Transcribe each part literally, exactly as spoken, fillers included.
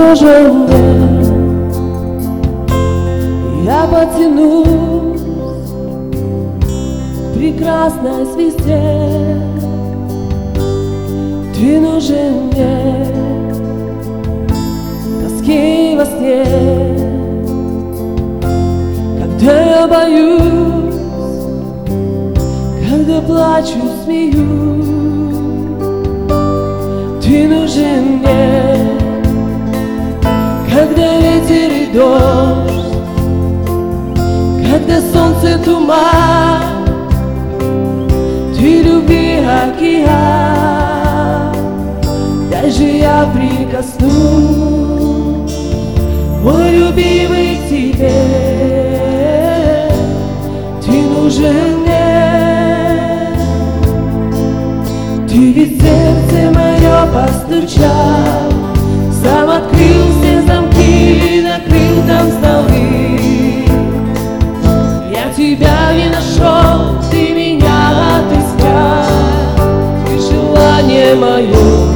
нужен мне. Я потянусь к прекрасной звезде. Ты нужен мне в тоске и во сне. Когда я боюсь, когда плачу, смеюсь, ты нужен мне. Когда ветер и дождь, когда солнце, туман, ты любви океан. Даже я прикоснусь, мой любимый, к тебе. Ты нужен мне. Ты ведь сердце мое постучал, сам открыл все замки, накрыл там столы. Я тебя не нашел, ты меня отыскал. Ты желание мое,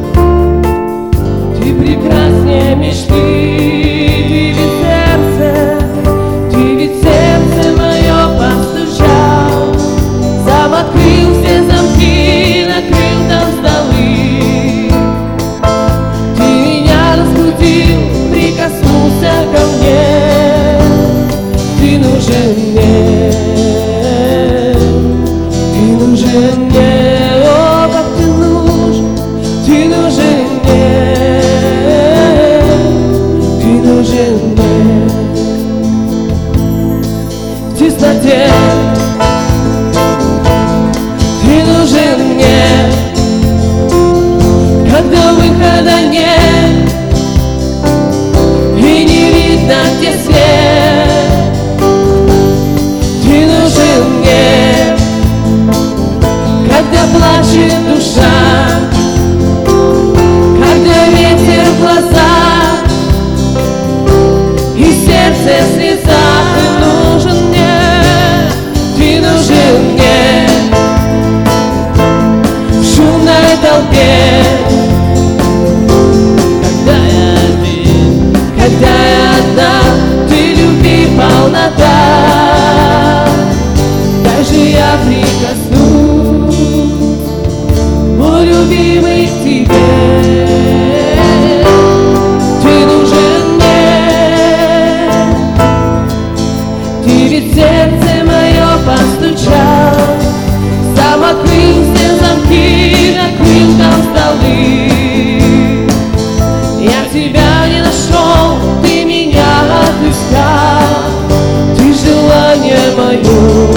ты прекраснее мечты. Ты ведь сердце, ты ведь сердце мое постучал, сам открыл все замки, накрыл там столы. Ты меня разбудил, прикоснулся ко мне. Ты нужен мне, ты нужен мне, о, как ты нужен, ты нужен мне, ты нужен мне. В тесноте ты нужен мне, когда выхода нет и не видно, где свет. Ты нужен мне, когда плачет душа, когда ветер в глазах и сердце в слезах. Ты нужен мне, ты нужен мне в шумной толпе. Когда я один, когда я одна, ты любви полнота. Даже я прикоснусь, мой любимый, к тебе. Ты нужен мне. Ты ведь сердце мое постучал, сам открыл все замки, накрыл там столы. Я тебя не нашел, ты меня отыскал. Ты желание мое,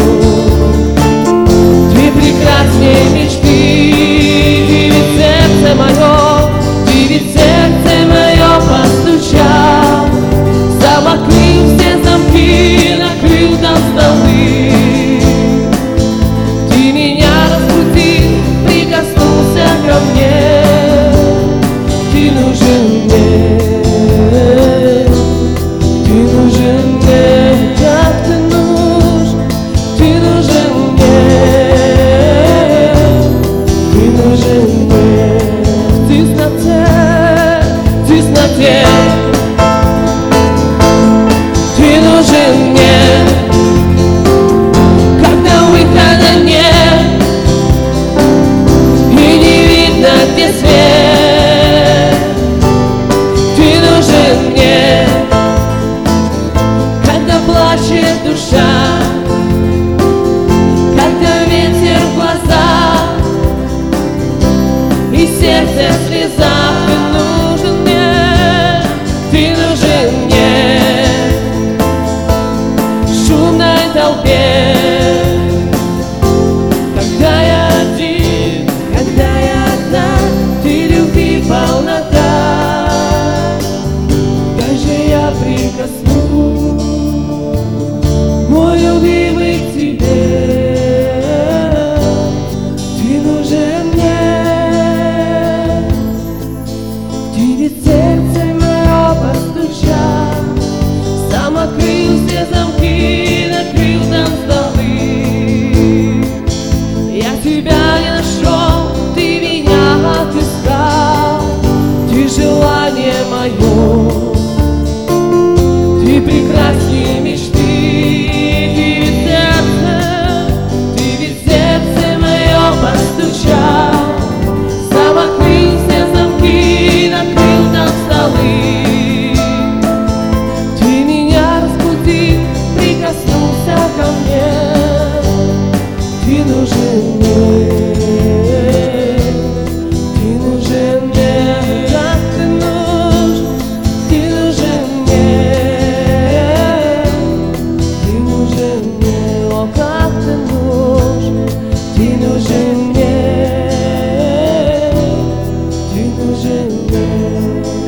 ты прекраснее мечты. Ты ведь сердце мое, ты ведь сердце мое постучал, сам открыл все замки, накрыл там столы. Ты меня разбудил, прикоснулся ко мне. Ты нужен мне, ты нужен мне, как ты нужен, ты нужен мне, ты нужен мне. В тесноте, в тесноте ты нужен мне, когда выхода нет и не видно, где свет. Ты нужен мне, когда плачет душа, когда ветер в глазах и сердце в слезах. Ты нужен мне, ты нужен мне в шумной толпе. Когда я один, когда я одна, ты любви полнота. Даже я прикоснусь, мой любимый, к тебе. Ты нужен мне. Ты ведь сердце мое постучал, сам открыл все замки, накрыл там столы. Я тебя не нашел, ты меня отыскал. Ты желание мое, прекрасней мечты. Ты ведь сердце, ты ведь сердце мое постучал, сам открыл все замки, накрыл там столы. Ты меня разбудил, прикоснулся ко мне. Ты нужен мне, ты нужен мне, как ты нужен, ты нужен мне, ты нужен мне, о, как ты нужен, ты нужен мне, ты нужен мне.